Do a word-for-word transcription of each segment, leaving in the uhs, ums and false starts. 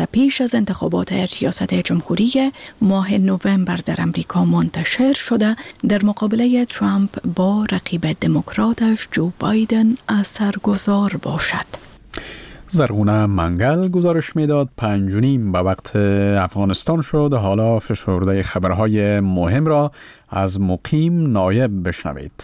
پیش از انتخابات ریاست جمهوری ماه نوامبر در امریکا منتشر شده در مقابله ترامپ با رقیب دموکراتش جو بایدن اثرگذار باشد. زرغونه منگل گزارش میداد. پنج و نیم به وقت افغانستان شد. حالا فشرده خبرهای مهم را از مقیم نایب بشنوید.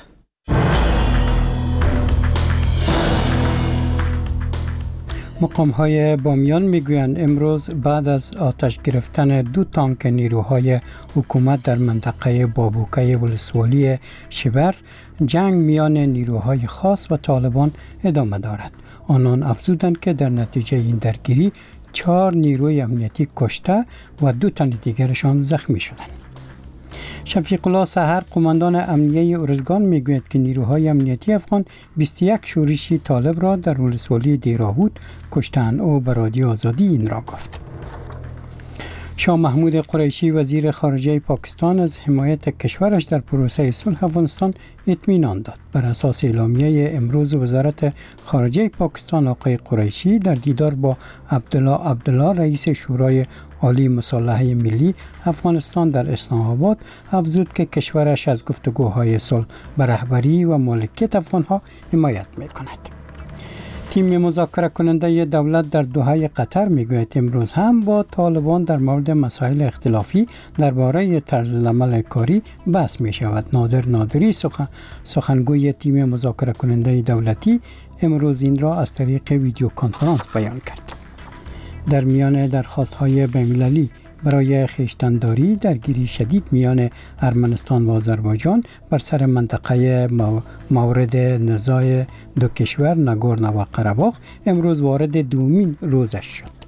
مقام‌های بامیان میگویند امروز بعد از آتش گرفتن دو تانک نیروهای حکومت در منطقه بابوکه ولسوالی شبر، جنگ میان نیروهای خاص و طالبان ادامه دارد. آنان افزودند که در نتیجه این درگیری چهار نیروی امنیتی کشته و دو تن دیگرشان زخمی شدند. شفیق الله سحر قماندان امنیه ارزگان میگوید که نیروهای امنیتی افغان بیست و یک شورشی طالب را در ولسوالی دیراهود کشتند. او به رادیو آزادی این را گفت. شاه محمود قریشی وزیر خارجه پاکستان از حمایت کشورش در پروسه صلح افغانستان اطمینان داد. بر اساس اعلامیه امروز وزارت خارجه پاکستان، آقای قریشی در دیدار با عبدالله عبدالله رئیس شورای عالی مصالحه ملی افغانستان در اسلام آباد افزود که کشورش از گفتگوهای صلح به رهبری و مالکیت افغانها حمایت می‌کند. تیم مذاکره کننده دولت در دوحه قطر میگوید امروز هم با طالبان در مورد مسائل اختلافی درباره طرز العمل کاری بحث می شود. نادر نادری سخن سخنگوی تیم مذاکره کننده دولتی امروز این را از طریق ویدیو کنفرانس بیان کرد. در میان درخواست‌های بین‌المللی برای خویشتن‌داری درگیری شدید میان ارمنستان و آذربایجان بر سر منطقه مورد نزاع دو کشور ناگورن و قره‌باغ امروز وارد دومین روزش شد.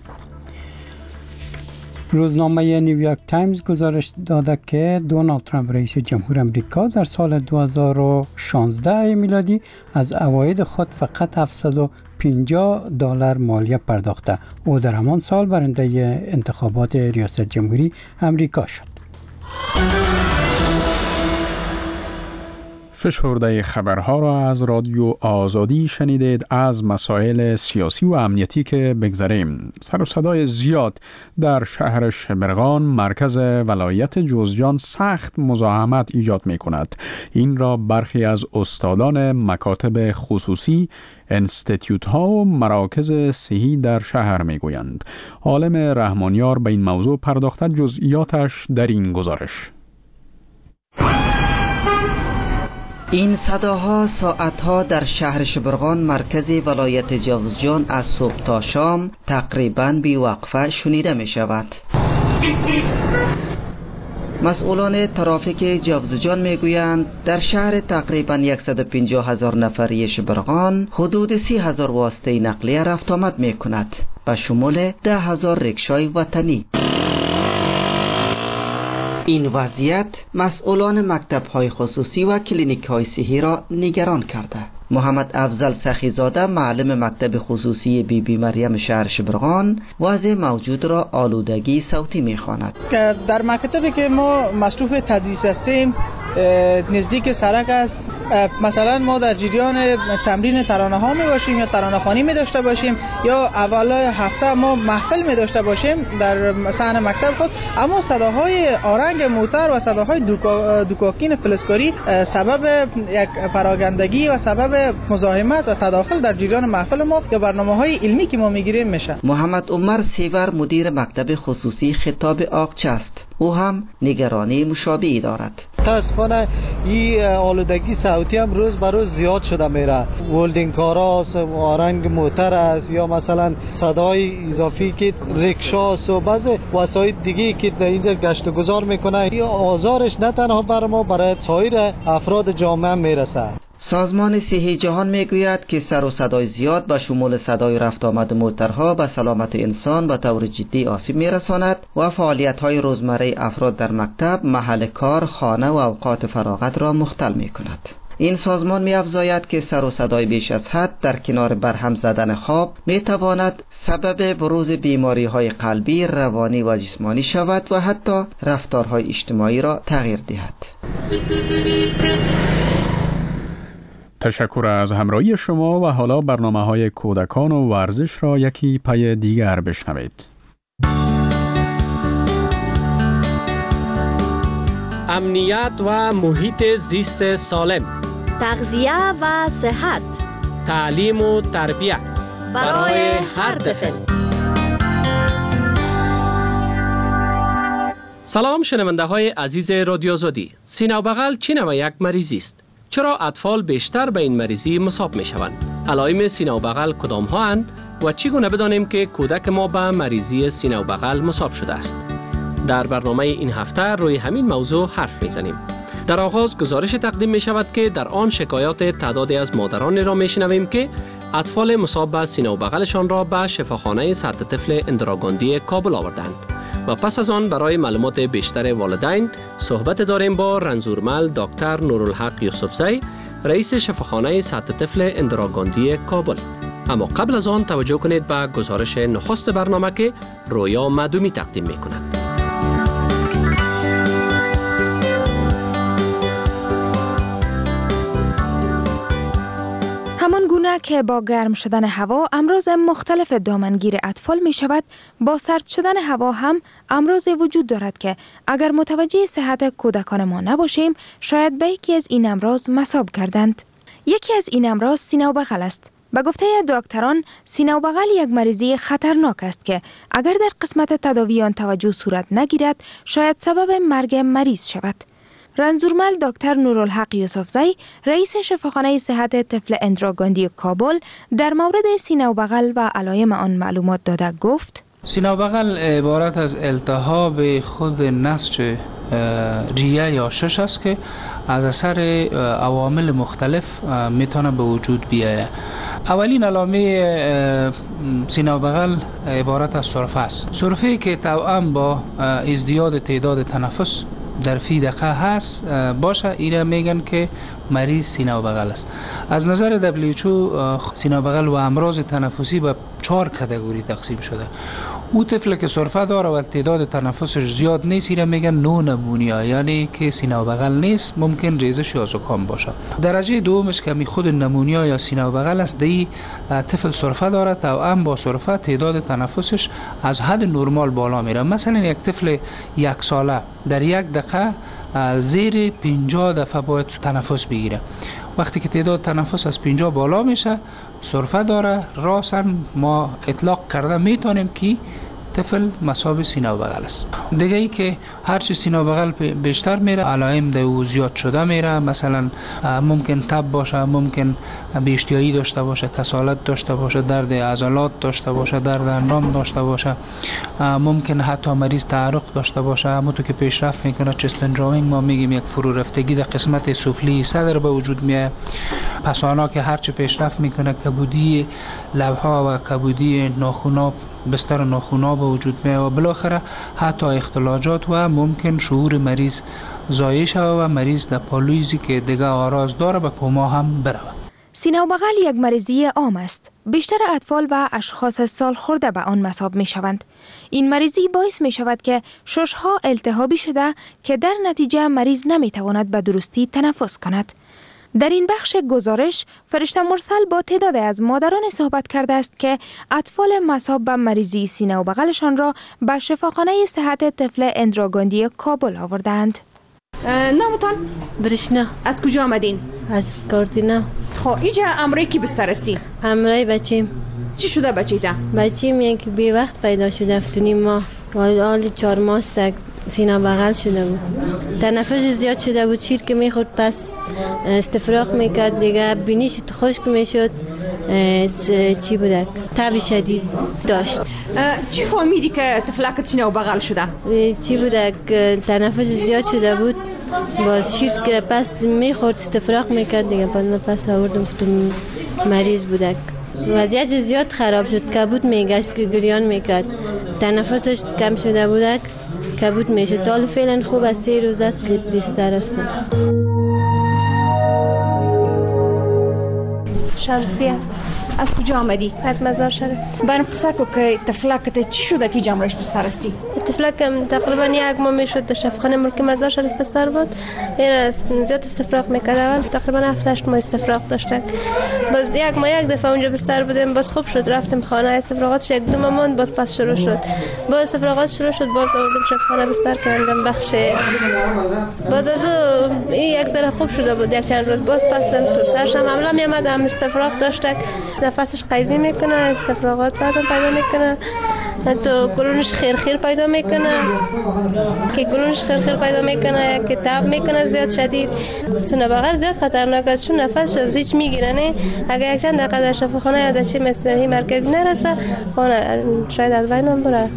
روزنامه نیویورک تایمز گزارش داده که دونالد ترامپ رئیس جمهور آمریکا در سال دو هزار و شانزده میلادی از عواید خود فقط هفتصد و پنجاه دلار مالیه پرداخته. او در همان سال برنده انتخابات ریاست جمهوری آمریکا شد. فشرده خبرها را از رادیو آزادی شنیدید. از مسائل سیاسی و امنیتی که بگذریم، سر و صدای زیاد در شهر شبرغان مرکز ولایت جوزجان سخت مزاحمت ایجاد می کند. این را برخی از استادان مکاتب خصوصی، انستیتیوت ها و مراکز صحی در شهر می گویند. عالم رحمانیار به این موضوع پرداخته. جزئیاتش در این گزارش. این صداها ساعتها در شهر شبرغان مرکز ولایت جوزجان از صبح تا شام تقریباً بی وقفه شنیده می شود. مسئولان ترافیک جوزجان می گویند در شهر تقریباً صد و پنجاه هزار نفری شبرغان حدود سی هزار واسطه نقلیه رفت آمد می کند، به شمول ده هزار رکشای وطنی. این وضعیت مسئولان مکتب‌های خصوصی و کلینیک‌های صحی را نگران کرده. محمد افضل سخیزاده معلم مکتب خصوصی بی بی مریم شهر شبرغان وضع موجود را آلودگی صوتی می‌خواند. در مکتبی که ما مصروف تدریس هستیم نزدیک سرک است. مثلا ما در جریان تمرین ترانه ها می باشیم یا ترانه خوانی می داشته باشیم یا اولای هفته ما محفل می داشته باشیم در صحن مکتب خود، اما صداهای آرنگ موتر و صداهای دوکا، دوکاکین فلزکاری سبب یک پراگندگی و سبب مزاحمت و تداخل در جریان محفل ما یا برنامه‌های علمی که ما میگیریم میشه. محمد عمر سیور مدیر مکتب خصوصی خطاب آقچه است. او هم نگرانی مشابهی دارد. متاسفانه این آلودگی صوتی هم روز به روز زیاد شده میره. ولدینگ کارا است، آرنگ موتر است یا مثلا صدای اضافی که رکشاست و بعضی وسایل دیگه که در اینجا گشت و گذار میکنه. این آزارش نه تنها بر ما، برای سایر افراد جامعه میرسه. سازمان صحی جهان میگوید که سر و صدای زیاد به شمول صدای رفت آمد موترها به سلامت انسان به طور جدی آسیب میرساند و فعالیت‌های روزمره افراد در مکتب، محل کار، خانه و اوقات فراغت را مختل میکند. این سازمان می‌افزاید که سر و صدای بیش از حد در کنار برهم زدن خواب میتواند سبب بروز بیماری‌های قلبی، روانی و جسمانی شود و حتی رفتارهای اجتماعی را تغییر دهد. تشکر از همراهی شما و حالا برنامه‌های کودکان و ورزش را یکی پای دیگر بشنوید. امنیت و محیط زیست سالم، تغذیه و صحت، تعلیم و تربیت برای هر طفل. سلام شنونده های عزیز رادیو آزادی. سینه و بغل چی نوع یک مریضی است؟ چرا اطفال بیشتر به این مریضی مصاب می شوند؟ علائم سینه و بغل کدام ها اند و چگونه بدانیم که کودک ما به مریضی سینه و بغل مصاب شده است؟ در برنامه این هفته روی همین موضوع حرف می زنیم. در آغاز گزارش تقدیم می شود که در آن شکایات تعدادی از مادران را می شنویم که اطفال مصاب به سینه و بغلشان را به شفاخانه سطح طفل اندراگاندی کابل آوردند. و پس از آن برای معلومات بیشتر والدین صحبت داریم با رنزورمل دکتر نورالحق یوسفزی، رئیس شفاخانه سطح طفل اندراگاندی کابل. اما قبل از آن توجه کنید به گزارش نخست برنامه که رویا معدومی تقدیم می کند. همان گونه که با گرم شدن هوا امراض مختلف دامنگیر اطفال می شود، با سرد شدن هوا هم امراض وجود دارد که اگر متوجه صحت کودکان ما نباشیم شاید به یکی از این امراض مصاب گردند. یکی از این امراض سینه و بغل است. به گفته دکتران سینه و بغل یک مریضی خطرناک است که اگر در قسمت تداوی آن توجه صورت نگیرد شاید سبب مرگ مریض شود. رنزورمل دکتر نورالحق یوسفزی، رئیس شفاخانه صحت طفل اندراگاندی کابل، در مورد سینه و بغل و علائم آن معلومات داده گفت: سینه و بغل عبارت از التهاب خود نسج ریه یا شش است که از اثر عوامل مختلف میتونه به وجود بیاید. اولین علامه سینه و بغل عبارت از سرفه است. سرفه که توأم با ازدیاد تعداد تنفس در فی دقیقه هست باشه، اینا میگن که مریض سینه و بغل است. از نظر دبلیو اچ او سینه و بغل و امراض تنفسی به چهار کاتگوری تقسیم شده. او طفل که سرفه داره و تعداد تنفسش زیاد نیست اینا میگن نو نمونیا، یعنی که سینه و بغل نیست، ممکن ریزش یا زکام باشه. درجه دومش که می خود نمونیا یا سینه و بغل است، دی طفل سرفه داره، توأم با سرفه تعداد تنفسش از حد نرمال بالا میره. مثلا یک طفل یک ساله در یک دقیقه زیر پنجاه دفعه باید تنفس بگیره. وقتی که تعداد تنفس از پنجاه بالا میشه سرفه داره، راساً ما اطلاق کرده میتونیم که طفل مصاب سینه و بغل است. دیگه ای که هرچی سینه و بغل بیشتر میره علائم دو زیاد شده میره، مثلا ممکن تب باشه، ممکن بی‌اشتهایی داشته باشه، کسالت داشته باشه، درد عضلات داشته باشه، درد اندام داشته باشه، ممکن حتی مریض تعرق داشته باشه. همونطور که پیشرفت میکنه چست پندراوینگ ما میگیم یک فرو رفتگی در قسمت سفلی صدر به وجود میاد. پسانا که هرچی پیشرفت میکنه کبودی لبها و کبودی ناخونا بستر ناخونا به وجود میاد و بالاخره حتی اختلاجات و ممکن شعور مریض ضایع شود و مریض در پالویزی که دیگه آراز داره به کما هم بره. سینه و بغل یک مریضی عام است. بیشتر اطفال و اشخاص سال خورده به آن مصاب می شوند. این مریضی باعث می شود که ششها التهابی شده که در نتیجه مریض نمی تواند به درستی تنفس کند. در این بخش گزارش فرشته مرسل با تعدادی از مادران صحبت کرده است که اطفال مصاب به مریضی سینه و بغلشان را به شفاخانه صحت طفل اندراگاندی کابل آوردند. نامتان؟ برشنا. از کجا آمدین؟ از کارتینا. خب اینجا امرای کی بستر استی؟ امرای بچیم. چی شده بچیتا؟ بچیم یک بی وقت پیدا شده افتونی ما حال چهار ماه است سینه بغل شده بود، تنفس زیاد شده بود، شیر که میخورد پس استفراغ میکرد دیگه، بینیش خشک میشد، چی بودک تب شدید داشت. چی فهمیدی که طفلک سینه و بغل شده؟ چی بودک تنفس زیاد شده بود، باز شیر که پس میخورد استفراغ میکرد دیگه، بعد من پس آوردم فتون مریض بودک. وضعیت زیاد خراب شد، کبود میگشت که گریان میکرد، تنفسش کم شده بودک، کبود میشه. تا فعلا خوب از سه روز است که بیستر هستم. شمسیه. از کجا آمدی؟ از مزار شریف. برام قصه کو که تفلکت چی شده که جامرش بسترستی؟ تفلکم تقریبا یک ماه میشد در شفاخانه ملک مزار شریف بستر بود. این زیاد استفراغ میکرد. اول تقریبا هفت هشت ماه استفراغ داشتن. باز یک ماه یک دفعه اونجا بستر بودیم، باز خوب شد، رفتیم خانه استفراغاتش یک دو ماه ماند، باز پس شروع شد. باز استفراغات شروع شد، باز آوردیم شفاخانه بستر کردم بخش. باز از این یک ذره خوب شده بود یک چند روز، باز پس تو سرش هم عملا میامد، هم استفراغ داشته، نفسش قیدی میکنه، استفراغات بعدم پیدا میکنه، تو گلونش خیر خیر پیدا میکنه که گلونش خیر خیر پیدا میکنه که تب میکنه زیاد شدید. سینه بغل زیاد خطرناک است چون نفسش از هیچ میگیره. نه اگر یک چند دقیقه در شفاخانه یا در چی مثل این مرکزی نرسه خانه شاید از بین هم بره.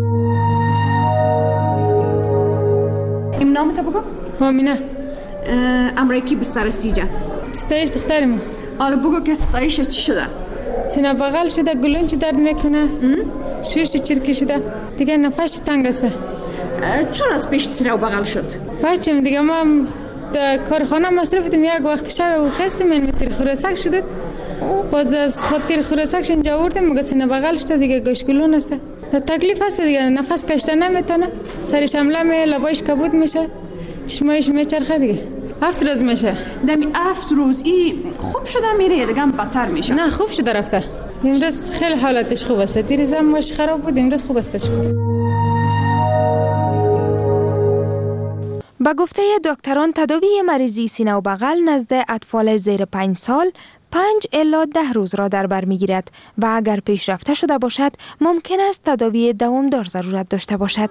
این نام تو بگو؟ مامینه. امریکی بسترستی جا؟ ستایش دخترمه. آره بگو که ستایش چی شده؟ سینه بغل شده، گلون چی درد میکنه، شویش چرکی شده، دیگه نفسش تنگ است. چون از پیش سینه بغل شد؟ بچم دیگه ما در کارخانه مصرف بودیم، یک وقت شب و خستیم این تیر خورسک شده، باز از خاطر خورسکش اینجا آوردیم، مگه سینه بغل شده دیگه، گوش گلون است. تکلیف هست دیگه، نفس کشیدن نمیتونه، سرش حمله می، لبایش کبود میشه، چشمایش میچرخه دیگه. هفت روز میشه. دمی هفت روز ای خوب شده میره یا دیگه بدتر میشه؟ نه خوب شده رفته. امروز خیلی حالتش خوب است. دیروز هم باش خراب بود، امروز خوب استش. با گفته دکتران تداوی مریضی سینه و بغل نزد اطفال زیر پنج سال پنج الا ده روز را در بر میگیرد و اگر پیشرفته شده باشد ممکن است تداوی دوامدار ضرورت داشته باشد.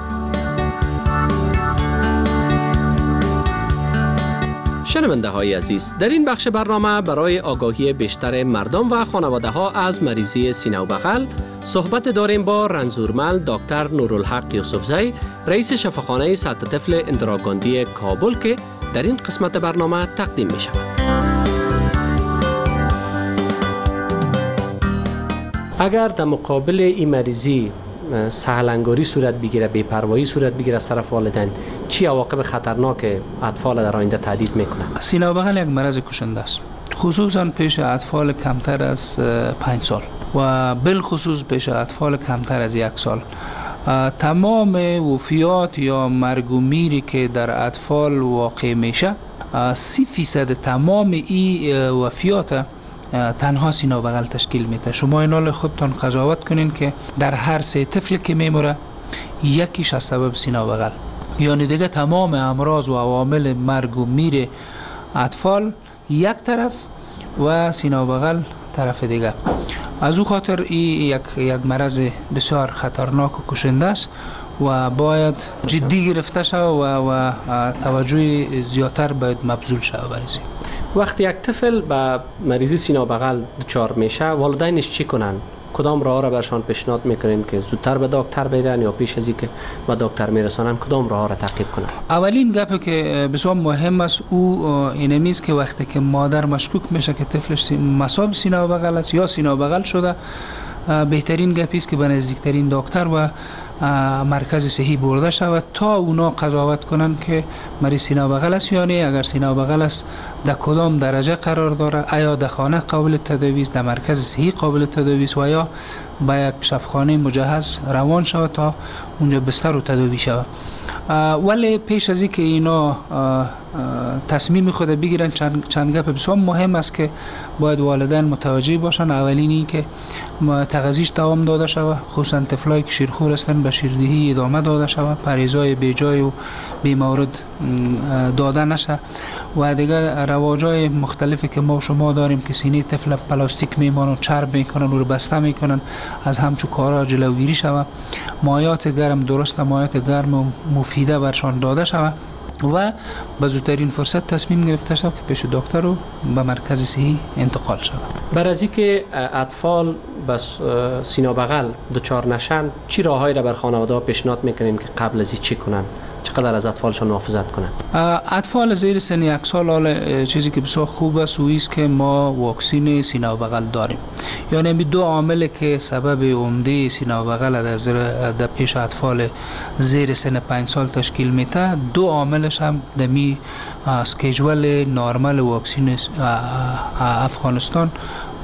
شنونده های عزیز، در این بخش برنامه برای آگاهی بیشتر مردم و خانواده ها از مریضی سینه و بغل صحبت داریم با رنځورمل دکتر نورالحق یوسفزی، رئیس شفاخانه سطح طفل اندراگاندی کابل که در این قسمت برنامه تقدیم می شود. اگر در مقابل این مریضی سهلنگاری صورت بگیره، بی‌پروایی صورت بگیره از طرف والدین، چی عواقب خطرناک اطفال در آینده تهدید میکنه؟ سینه و بغل یک مرض کشنده است، خصوصا پیش اطفال کمتر از پنج سال و بالخصوص پیش اطفال کمتر از یک سال. تمام وفیات یا مرگ و میری که در اطفال واقع میشه، سی فیصد تمام این وفیات تنها سینه و بغل تشکیل میده. شما اینال خودتان قضاوت کنین که در هر سه طفل که میموره یکیش از سبب سینه و بغل، یعنی دیگه تمام امراض و عوامل مرگ و میر اطفال یک طرف و سینه و بغل طرف دیگه. از او خاطر این یک یک مرض بسیار خطرناک و کشنده است و باید جدی گرفته شود و, و توجه زیادتر باید مبذول شود برای. وقتی یک طفل به مریضی سینه و بغل دچار میشه، والدینش چی کنن؟ کدام راه را برشان پیشنهاد میکنین که زودتر به دکتر برن یا پیش از اینکه به دکتر میرسانن کدام راه را تعقیب کنن؟ اولین گپی که بسیار مهم است او اینمی است که وقتی که مادر مشکوک میشه که طفلش مصاب سینه و بغل است یا سینه و بغل شده، بهترین گپی است که به نزدیکترین دکتر و مرکز صحی برده شود تا اونا قضاوت کنن که مریض سینه و بغل است یا نه. اگر سینه و بغل است در کدام درجه قرار داره، آیا در خانه قابل تداوی است، در مرکز صحی قابل تداوی است و یا به یک شفاخانه مجهز روان شود تا اونجا بستر و تداوی شود. ولی پیش از اینکه اینا تصمیم خود بگیرن چند, چند گپ بسیار مهم است که باید والدین متوجه باشن. اولین این که تغذیش دوام داده شود، خصوصا طفلایی که شیرخور هستند به شیردهی ادامه داده شود، پرهیزهای بیجای و بی‌مورد داده نشه و دیگر رواجای مختلفی که ما شما داریم که سینه طفل پلاستیک میمانن، چرب میکنن و بسته میکنن، از همچون کارا جلوگیری شود. مایات گرم درست، مایات گرم و مفیده برشان داده شود و به زودترین فرصت تصمیم گرفته شود که پیش دکتر و به مرکز صحی انتقال شود. بر از اینکه اطفال بس سینه و بغل دچار نشن، چی راههایی را بر خانواده پیشنهاد میکنین که قبل از این چی کنن؟ چقدر از اطفالشان محافظت کنن؟ اطفال زیر سن یک سال حال چیزی که بسیار خوب است و است که ما واکسین سینه و بغل داریم. یعنی این دو عامل که سبب عمده سینه و بغل در در پیش اطفال زیر سن پنج سال تشکیل میده، دو عاملش هم دمی اسکیجول نورمال واکسین افغانستان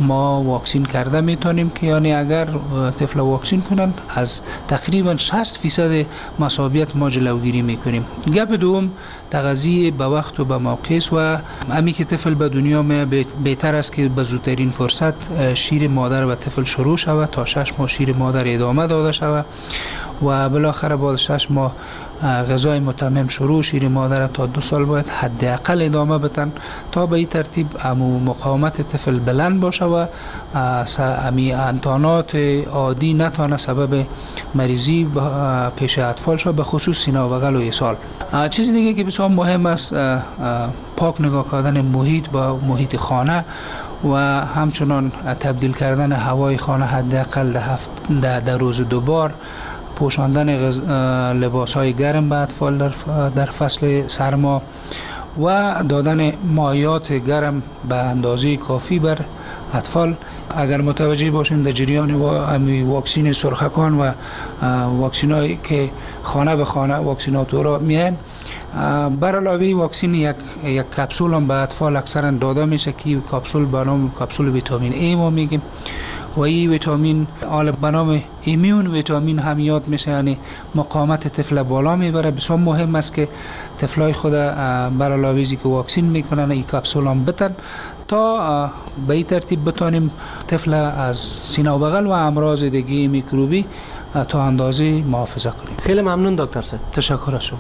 ما واکسین کرده میتونیم که یعنی اگر طفل واکسین کنن از تقریبا شصت فیصد مصابیت ما جلوگیری میکنیم. گپ دوم تغذیه به وقت و به موقع و امی که طفل به دنیا می بهتر است که به زودترین فرصت شیر مادر و طفل شروع شود تا شش ماه شیر مادر ادامه داده شود و بالاخره بعد شش ماه غذای متمم شروع شیر مادر تا دو سال باید حداقل ادامه بدن تا به این ترتیب امو مقاومت طفل بلند باشه و امی انتانات عادی نتانه سبب مریضی پیش اطفال شد، به خصوص سینه و بغل و اسهال. چیز دیگه که بسیار مهم است پاک نگاه کردن محیط با محیط خانه و همچنان تبدیل کردن هوای خانه حداقل در در روز دو بار، پوشاندن لباس های گرم به اطفال در, در فصل سرما و دادن مایعات گرم به اندازه کافی بر اطفال. اگر متوجه باشین در جریان واکسین سرخکان و واکسین هایی که خانه به خانه واکسیناتورها میان، بر علاوه واکسین یک یک کپسول هم به اطفال اکثرا داده میشه که کپسول به نام کپسول ویتامین ای ما میگیم و این ویتامین آل به نام ایمیون ویتامین هم یاد میشه، یعنی مقاومت طفل بالا میبره. بسیار مهم است که طفلای خود بر علاوه که واکسین میکنن این کپسول هم بتن تا به این ترتیب بتانیم طفل از سینه و بغل و امراض دیگه میکروبی تا اندازه محافظه کنیم. خیلی ممنون دکتر صاحب. تشکر از شما.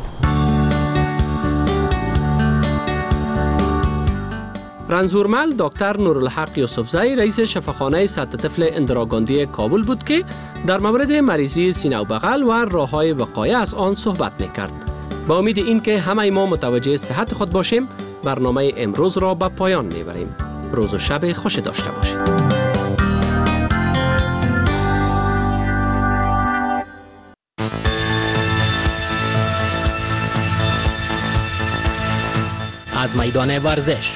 رنزورمل دکتر نورالحق یوسفزئی رئیس شفاخانه سطح طفل اندراگاندی کابل بود که در مورد مریضی سینه و بغل و راه‌های وقایع از آن صحبت می‌کرد. با امید اینکه همه ما متوجه صحت خود باشیم، برنامه امروز را به پایان می‌بریم. روز و شب خوش داشته باشید. از میدان ورزش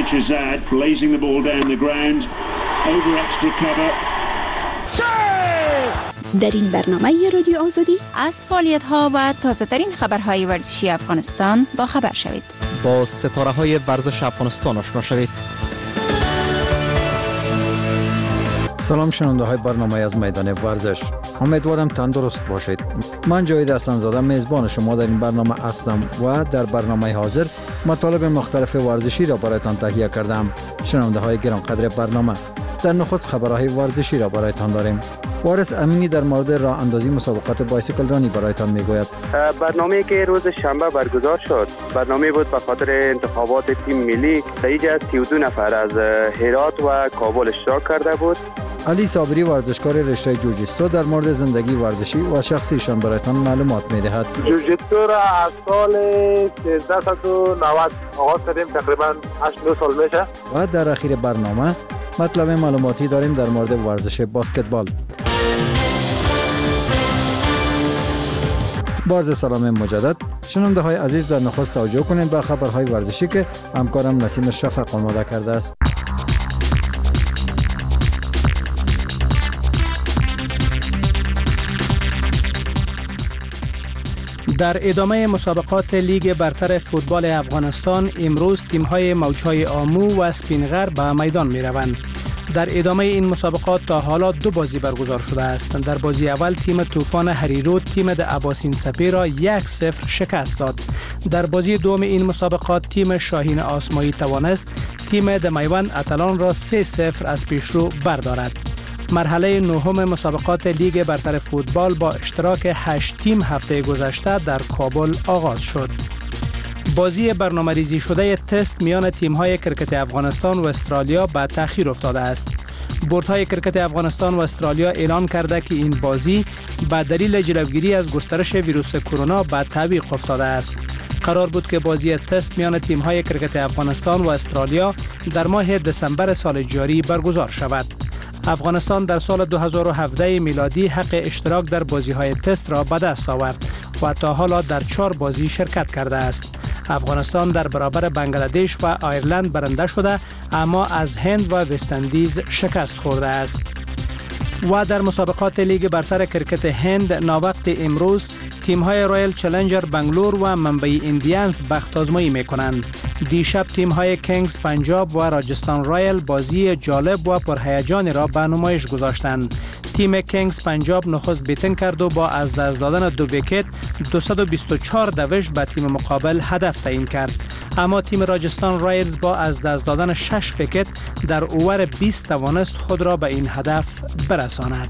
در این برنامه رادیو آزادی از فعالیت‌ها و تازه‌ترین خبرهای ورزشی افغانستان با خبر شوید. با ستاره‌های ورزش افغانستان آشنا شوید. سلام شنونده های برنامه از میدان ورزش، امیدوارم تندرست باشید. من جاوید حسن‌زاده میزبان شما در این برنامه هستم و در برنامه حاضر مطالب مختلف ورزشی را برایتان تهیه کردم. شنونده های گرانقدر برنامه، در نخست خبرهای ورزشی را برایتان داریم. وارث امینی در مورد راه اندازی مسابقات بایسیکل رانی برایتان میگوید. برنامه‌ای که روز شنبه برگزار شد، برنامه بود به خاطر انتخابات تیم ملی. در اینجا سی و دو نفر از هرات و کابل اشتراک کرده بود. علی صابری ورزشکار رشته جوجیتسو در مورد زندگی ورزشی و شخصیشان برایتان معلومات میدهد. جوجیتسو را از سال سیزده و نود آغاز کردیم، تقریبا هشت نه سال میشه. و در اخیر برنامه مطلب معلوماتی داریم در مورد ورزش بسکتبال. باز سلام مجدد شنونده های عزیز، در نخست توجه کنید به خبرهای ورزشی که همکارم نسیم شفق آماده کرده است. در ادامه مسابقات لیگ برتر فوتبال افغانستان امروز تیم‌های موجهای آمو و اسپینغر به میدان می‌روند. در ادامه این مسابقات تا حالا دو بازی برگزار شده است. در بازی اول تیم طوفان هریرو تیم د عباسین سپی را یک صفر شکست داد. در بازی دوم این مسابقات تیم شاهین آسمایی توانست تیم د میوند اتلان را سه صفر از پیشرو بردارد. مرحله نهم مسابقات لیگ برتر فوتبال با اشتراک هشت تیم هفته گذشته در کابل آغاز شد. بازی برنامه‌ریزی شده تست میان تیم‌های کرکت افغانستان و استرالیا به تأخیر افتاده است. بوردهای کرکت افغانستان و استرالیا اعلان کرده که این بازی به دلیل جلوگیری از گسترش ویروس کرونا به تعویق افتاده است. قرار بود که بازی تست میان تیم‌های کرکت افغانستان و استرالیا در ماه دسامبر سال جاری برگزار شود. افغانستان در سال دو هزار و هفده میلادی حق اشتراک در بازی‌های تست را به دست آورد و تا حالا در چهار بازی شرکت کرده است. افغانستان در برابر بنگلادش و آیرلند برنده شده، اما از هند و وست اندیز شکست خورده است. و در مسابقات لیگ برتر کرکت هند ناوقت امروز تیم‌های رایل چالنجر بنگلور و منبعی ایندیانز بخت آزمایی می‌کنند. دیشب تیم‌های کینگز پنجاب و راجستان رایل بازی جالب و پرهیجانی را به نمایش گذاشتند. تیم کینگز پنجاب نخست بیتن کرد و با از دست دادن دو ویکت دویست و بیست و چهار دوش به تیم مقابل هدف تعیین کرد. اما تیم راجستان رایلز با از دست دادن شش ویکت در اوور بیست توانست خود را به این هدف برساند.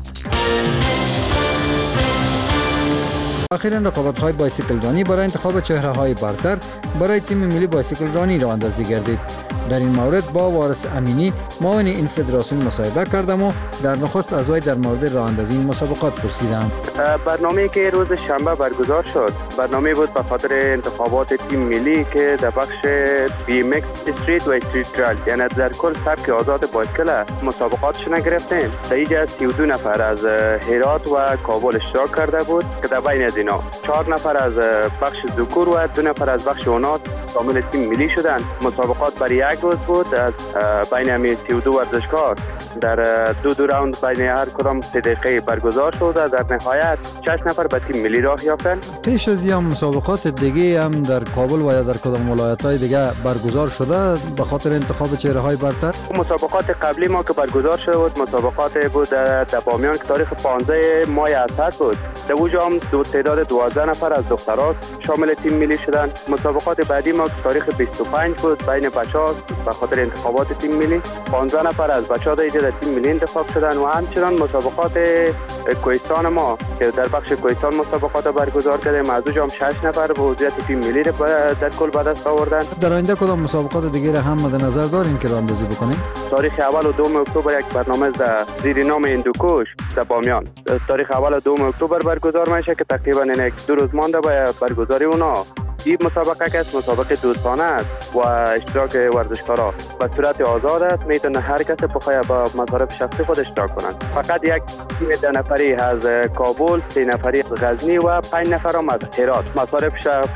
اخیراً رقابت‌های بایسیکل رانی برای انتخاب چهره‌های برتر برای تیم ملی بایسیکل رانی راه اندازی گردید. در این مورد با وارث امینی معاون این فدراسیون مصاحبه کردم و در نخست از وی در مورد راه اندازی این مسابقات پرسیدم. برنامه‌ای که روز شنبه برگزار شد برنامه بود به خاطر انتخابات تیم ملی که در بخش بی ام ایکس استریت و استریت ترایل، یعنی در کل سبک آزاد بایسکل مسابقاتش گرفتیم. در اینجا سی و دو نفر از هرات و کابل اشتراک کرده بود که در بین از اینا چهار نفر از بخش ذکور و دو نفر از بخش اناث شامل تیم ملی شدند. مسابقات برای یک روز بود از بین همین سی و دو ورزشکار در دو دو راوند بین هر کدام سه دقیقه برگزار شد و در نهایت شش نفر به تیم ملی راه یافتند. پیش از این مسابقات دیگه هم در کابل و یا در کدام ولایت‌های دیگه برگزار شده به خاطر انتخاب چهره‌های برتر؟ مسابقات قبلی ما که برگزار شده بود مسابقات بود در بامیان که تاریخ پانزده ماه اسد بود. در اونجا هم دو تعداد دوازده نفر از دخترها شامل تیم ملی شدند. مسابقات بعدی ما که تاریخ بیست و پنج بود بین بچه‌ها به خاطر انتخابات تیم ملی پانزده نفر از بچه‌ها در تیم ملی انتخاب شدند و همچنان مسابقات کوهستان ما که در بخش کوهستان مسابقات برگزار کردیم از اونجا هم شش نفر به عضویت تیم ملی در کل به دست آوردند. در آینده کدام مسابقات دیگه هم مد نظر دارین که راه‌اندازی بکنیم؟ تاریخ اول و دوم اکتبر یک برنامه در زیر نام هندوکوش در بامیان تاریخ اول و دوم اکتبر برگزار میشه که تقریبا یک دو روز مانده به برگزاری اونا. این مسابقه که است مسابقه دوستانه است و اشتراک ورزشکارا به صورت آزاد است. میتونه هر کس بخواد با مصارف شخصی خود اشتراک کنند. فقط یک تیم ده نفری از کابل، سه نفری از غزنی و پنج نفر هم از هرات مصارف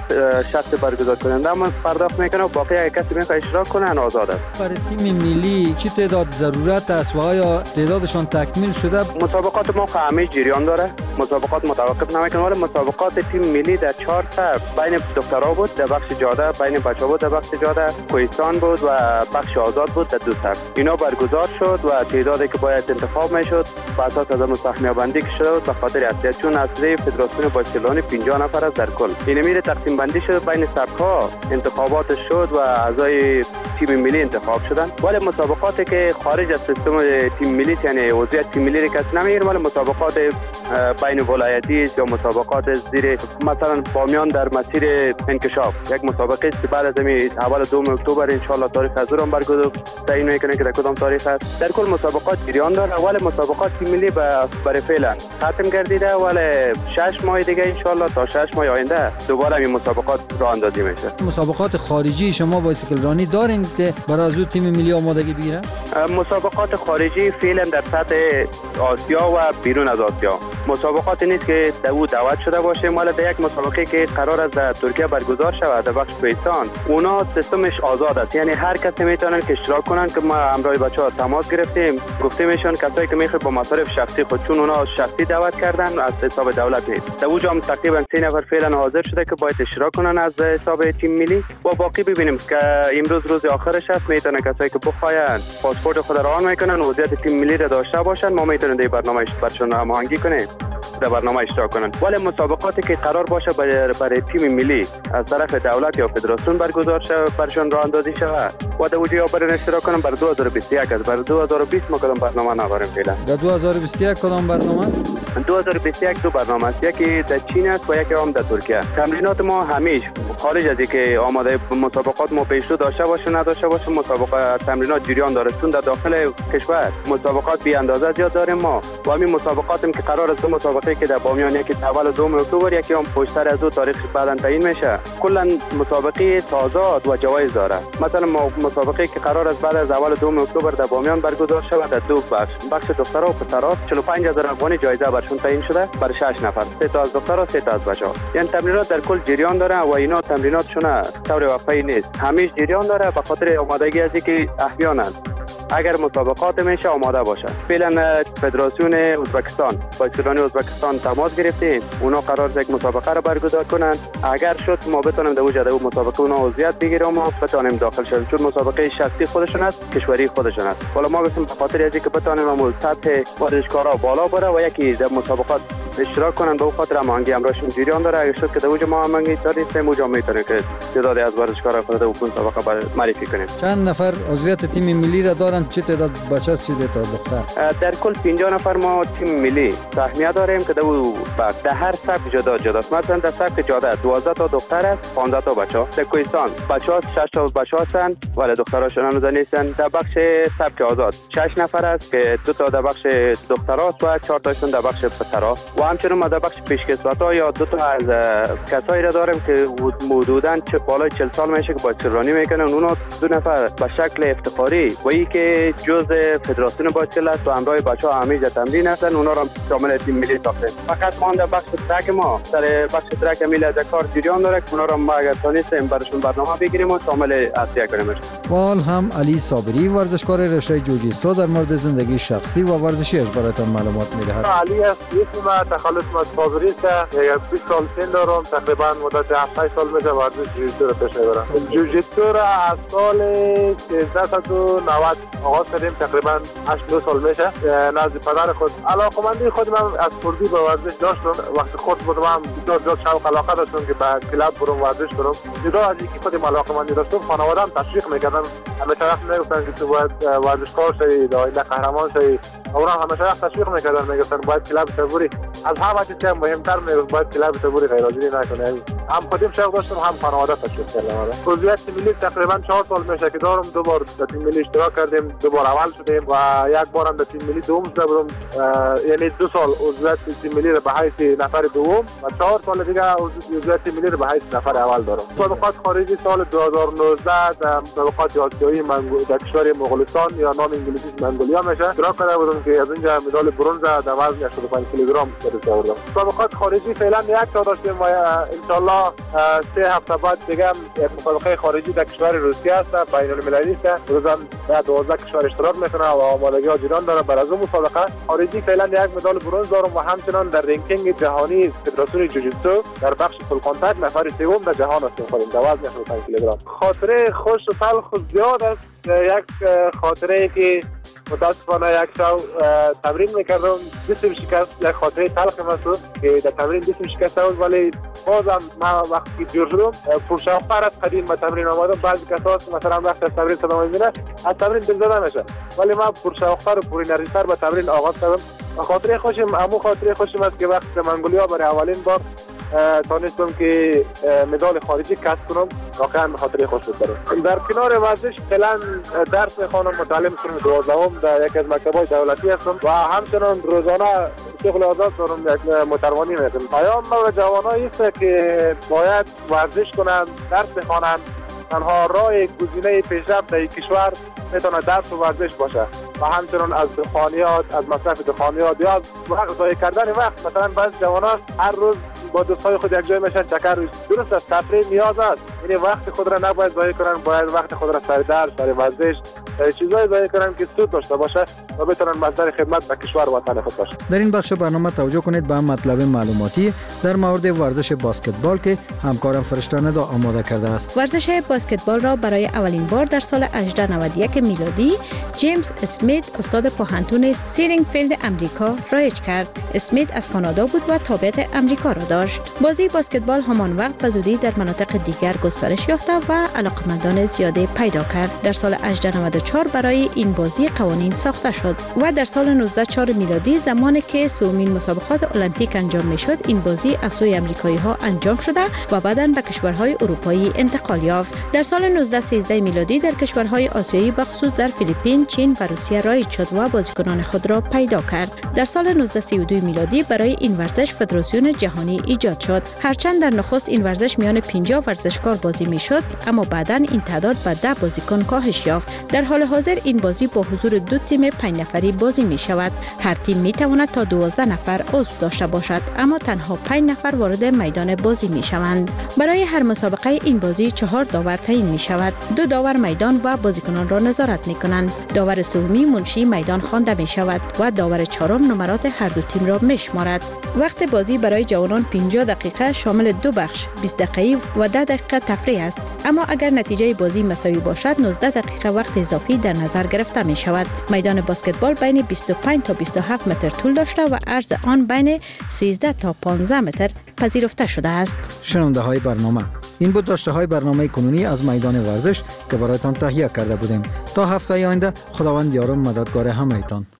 شخصی برگزار کننده هم پرداخت میکنه و باقی یک کسی میخواد اشتراک کنه آزاد است. برای تیم ملی چه تعداد ضرورت است و آیا تعدادشان تکمیل شده؟ مسابقات ما همه جریان داره. مسابقات متوقف نمیکنه ولی مسابقات تیم ملی در چهار تا بین دخترها بود در بخش جاده بین بچه‌ها بود در بخش جاده کوهستان بود و بخش آزاد بود در دو طرف. اینا برگزار شد و تعدادی که باید انتخاب میشد بر اساس از سهمیه بندی شده بود به خاطر اصلیت چون اصلی فدراسیون بایسکلرانی پنجاه نفر است در کل. این میره تقسیم بندی شد بین سبک‌ها انتخابات شد و اعضای تیم ملی انتخاب شدند. ولی مسابقاتی که خارج از سیستم تیم ملی یعنی عضویت تیم ملی کس نمیگیره ولی مسابقات بین ولایتی یا مسابقات زیر مثلا بامیان در مسیر انکشاف یک مسابقه است که بعد از این اول دوم اکتبر ان شاء الله تاریخ از اون برگزار تعیین میکنه که در کدام تاریخ است. در کل مسابقات جریان داره. اول مسابقات تیم ملی برای فعلا ختم گردیده ولی شش ماه دیگه ان شاء الله تا شش ماه آینده دوباره این مسابقات راه اندازی میشه. مسابقات خارجی شما بایسکل رانی دارین که برای از تیم ملی آمادگی بگیره؟ مسابقات خارجی فعلا در سطح آسیا و بیرون از آسیا مسابقات نیست که در او دعوت شده باشه. مال در یک مسابقه که قرار است در ترکیه برگزار شود در بخش کوهستان اونا سیستمش آزاد است یعنی هر کسی میتونن که اشتراک کنن که ما همراه بچه‌ها تماس گرفتیم گفتیم ایشون کسایی که میخواد با مصارف شخصی خود چون اونا شخصی دعوت کردن از حساب دولت نیست. در اونجا هم تقریبا سه نفر فعلا حاضر شده که باید اشتراک کنن از حساب تیم ملی و باقی ببینیم که امروز روز آخرش است. میتونن کسایی که بخواین پاسپورت خود را آن میکنن عضویت تیم ملی را داشته باشن ما میتونیم در برنامه برشون هماهنگی کنیم در برنامه اشتراک کنن. ولی مسابقاتی که قرار باشه برای, برای تیم ملی از طرف دولت یا فدراسیون برگزار شود برشون راه اندازی شود و در اونجا برای اشتراک کنن برای دو هزار و بیست و یک است. برای دو هزار و بیست ما کدام برنامه نداریم فعلا. در دو هزار و بیست و یک کدام برنامه است؟ دو هزار و بیست و یک دو برنامه است. یکی در چین است و یکی هم در ترکیه. تمرینات ما همیشه خارج از اینکه آماده مسابقات ما پیشرو داشته باشه نداشته باشه مسابقات تمرینات جریان داره چون در داخل کشور مسابقات بی اندازه زیاد داریم ما و همین مسابقاتی که قرار است مسابقه که در بامیان یکی اول دوم اکتبر یکی هم پشتر از دو تاریخ بعداً تعیین میشه. کلا مسابقه تازه و جوایز داره. مثلا مسابقه که قرار است بعد از اول دوم اکتبر در بامیان برگزار شود در دو بخش بخش دخترها و پسرها چهل و پنج هزار افغانی جایزه برشون تعیین شده برای شش نفر سه تا از دخترها سه تا از بچه‌ها. یعنی تمرینات در کل جریان داره و اینا تمریناتشون طور وقفه‌ای نیست همیشه جریان داره به خاطر آمادگی از اینکه احیانا اگر مسابقات میشه آماده باشه. فعلا فدراسیون ازبکستان با اسکولانی ازبکستان تماس گرفتیم، اونا قرار یک مسابقه را برگزار کنن. اگر شد ما بتونیم در وجه او مسابقه اونا عضویت بگیریم و بتونیم داخل شویم، چون مسابقه شخصی خودشون است، کشوری خودشون است. حالا ما گفتیم به خاطر از اینکه بتونیم عمل سطح ورزشکارا بالا بره و یکی در مسابقات اشتراک کنن، به خاطر هماهنگی امرشون جریان داره. اگه شد که در وجه ما هماهنگی داریم، اونجا میتونیم که تعدادی از ورزشکارا خود در مسابقه معرفی کنیم. چند نفر عضویت تیم ملی را دارند؟ چه تعداد بچه است، چه تعداد دختر؟ در کل پنجاه نفر ما تیم ملی سهمیه داریم که در هر سبک جدا جدا است. مثلا در سبک جاده دوازده تا دختر است، پانزده تا بچه‌ها. در کوهستان بچه‌ها شش تا بچه‌ها هستند ولی دختراشون هنوز نیستند. در بخش سبک آزاد شش نفر است که دو تا در بخش دختراست و چهار تاشون در بخش پسرها. و همچنین ما در بخش پیشکسوت‌ها یا دو تا از کسایی را داریم که حدوداً بالای چهل سال میشه که بایسکلرانی میکنن. اونا دو نفر به شکل افتخاری و ای که جزء فدراسیون بایسکل است و همراه بچه‌ها همیشه تمرین هستن، اونا را شامل تیم ملی ساختیم. فقط ما در بخش ترک ما در بخش ترک ملی از کار جریان داره که اونا را ما اگر تونستیم براشون برنامه بگیریم و شامل اصلی کنیم. و حال هم علی صابری ورزشکار رشته جوجیتسو در مورد زندگی شخصی و ورزشیش براتون معلومات میدهد. علی است، اسم ما تخلص صابری است. بیست سال سن دارم، تقریبا مدت هفت سال میشه ورزش جوجیتسو را پیش میبرم. جوجیتسو را از سال سیزده و نود آغاز کردیم، تقریبا هشت نه سال میشه. نزد پدر خود علاقمندی خود من از کردی به ورزش داشتم. وقتی خود بودم هم بسیار زیاد شوق علاقه داشتم که به کلاب برم ورزش کنم. جدا از اینکه خودم علاقمندی داشتم، خانواده‌ام تشویق میکردن. همیشه وقت میگفتن که تو باید ورزشکار شوی، آینده قهرمان شوی. اونا همیشه وقت تشویق میکردن، میگفتن باید کلاب تبوری از همه چیز که مهمتر میگفت باید کلاب تبوری غیرحاضری نکنه. هم خودم شوق داشتم، هم خانواده تشویق کردن. عضویت ملی تقریبا چهار سال میشه که دارم. دو بار در تیم ملی اشتراک کردیم، دو بار اول شدیم و یک بار هم در تیم ملی دوم شدم. یعنی دو سال عضویت تیم ملی را به حیث نفر دوم و چهار سال دیگه عضویت تیم ملی را به حیث نفر اول دارم. مسابقات خارجی سال دو هزار و نوزده در مسابقات آسیایی در کشور مغولستان یا نام انگلیسیش منگولیا میشه اشتراک کرده بودم که از اینجا مدال برنز در وزن هشتاد و پنج کیلوگرم گرفته بودم. مسابقات خارجی فعلا یک تا داشتیم و ان شاء الله سه هفته بعد دیگه یک مسابقه خارجی در کشور روسیه است، بین المللی است. روزا در دوازده کشور اشتراک میکنه و آمادگی ها جریان داره. برای از اون مسابقه خارجی فعلا یک مدال برنز دارم و همچنان در رنکینگ جهانی فدراسیون جوجیتسو در بخش فول کانتاکت نفر سوم در جهان هستیم خودم در وزن هشتاد و پنج کیلوگرم. خاطره خوش و تلخ و زیاد است. یک خاطره ای که متاسفانه یک شو تمرین میکردم، دستم شکست. یک خاطره تلخ مسعود که در تمرین دستم شکست بود، ولی بازم ما وقتی جور شدم پرشوق‌تر از قدیم به تمرین آمدم. بعضی کسا مثلا وقتی از تمرین صدا میبینه از تمرین دلزده میشه، ولی ما پرشوق‌تر و پر انرژی‌تر به تمرین آغاز کردم. خاطره خوشم امو خاطره خوشم است که وقتی منگولیا برای اولین بار تونستم که مدال خارجی کسب کنم، واقعا خاطره خوش بود. در کنار ورزش فعلا درس میخوانم، متعلم سنف دوازدهم در یکی از مکتب‌های دولتی هستم و همچنان روزانه شغل آزاد دارم، یک متروانی میکنم. پیام به جوانان است که باید ورزش کنند، درس بخوانند. تنها راه گزینه پیشرفت در کشور میتونه درس و ورزش باشه و همچنان از دخانیات، از مصرف دخانیات یا از وقت ضایع کردن وقت. مثلا بعضی جوانان هر روز با دوستای خود یک جای میشن چکر روز. درست است، تفریح نیاز است، یعنی وقت خود را نباید ضایع کنن، باید وقت خود را سر درس، سر ورزش، چیزایی ضایع کنن که سود داشته باشه و بتونن مصدر خدمت به کشور و وطن خود باشه. در این بخش برنامه توجه کنید به مطلب معلوماتی در مورد ورزش بسکتبال که همکارم فرشته ندا آماده کرده است. ورزش بسکتبال را برای اولین بار در سال هزار و نود و یک میلادی جیمز اسمیت استاد پوهنتون سیرینگفیلد امریکا رایج کرد. اسمیت از کانادا بود و تابعیت امریکا را داشت. بازی بسکتبال همان وقت به زودی در مناطق دیگر گسترش یافت و علاقمندان زیادی پیدا کرد. در سال هزار و نود و چهار برای این بازی قوانین ساخته شد و در سال نوزده صد و چهار میلادی زمانی که سومین مسابقات المپیک انجام میشد، این بازی از سوی امریکایی ها انجام شده و بعداً به کشورهای اروپایی انتقال یافت. در سال نوزده صد و سیزده میلادی در کشورهای آسیایی بخصوص در فیلیپین، چین و روسیه رایج شد و بازیکنان خود را پیدا کرد. در سال نوزده صد و سی و دو میلادی برای این ورزش فدراسیون جهانی ایجاد شد. هرچند در نخست این ورزش میان پنجاه ورزشکار چهار بازی میشد، اما بعداً این تعداد به ده بازیکن کاهش یافت. در حال حاضر این بازی با حضور دو تیم پنج نفری بازی می شود. هر تیم می تواند تا دوازده نفر عضو داشته باشد، اما تنها پنج نفر وارد میدان بازی می شوند. برای هر مسابقه این بازی چهار داور تعیین می شود. دو داور میدان و بازیکنان را نظارت می کنند. داور سومی منشی میدان خوانده می شود و داور چهارم نمرات هر دو تیم را می شمارد. وقت بازی برای جوانان پنجاه دقیقه شامل دو بخش بیست دقیقه و ده دقیقه تفریح است، اما اگر نتیجه بازی مساوی باشد نوزده دقیقه وقت اضافی در نظر گرفته می شود. میدان بسکتبال بین بیست و پنج تا بیست و هفت متر طول داشته و عرض آن بین سیزده تا پانزده متر پذیرفته شده است. شنونده های برنامه، این بود داشته های برنامه کنونی از میدان ورزش که برایتان تهیه کرده بودیم. تا هفته آینده خداوند یار و مددگار همه‌تان.